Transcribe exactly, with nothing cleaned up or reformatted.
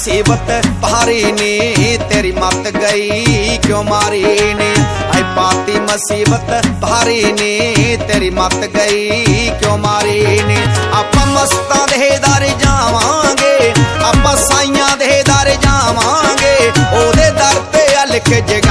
मुसीबत भारी नी तेरी मत गई क्यों मारी नी। आई पाती मुसीबत भारी नी तेरी मत गई क्यों मारी नी। आपां मस्तां दे दर जावांगे आपां साइयां दे दर जावांगे ओदे दर ते लिख जग